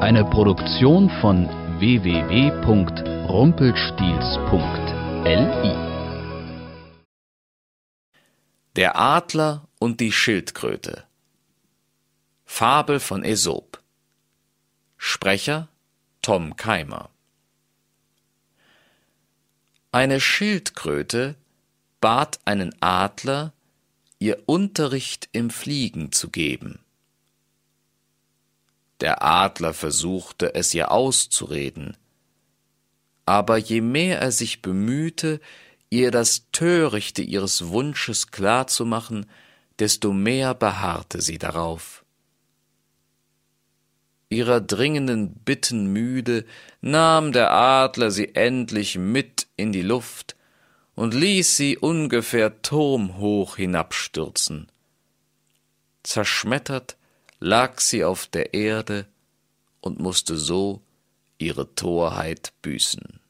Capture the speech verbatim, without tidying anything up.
Eine Produktion von w w w punkt rumpelstiels punkt l i. Der Adler und die Schildkröte. Fabel von Aesop. Sprecher Tom Keimer. Eine Schildkröte bat einen Adler, ihr Unterricht im Fliegen zu geben. Der Adler versuchte, es ihr auszureden, aber je mehr er sich bemühte, ihr das Törichte ihres Wunsches klarzumachen, desto mehr beharrte sie darauf. Ihrer dringenden Bitten müde, nahm der Adler sie endlich mit in die Luft und ließ sie ungefähr turmhoch hinabstürzen. Zerschmettert lag sie auf der Erde und musste so ihre Torheit büßen.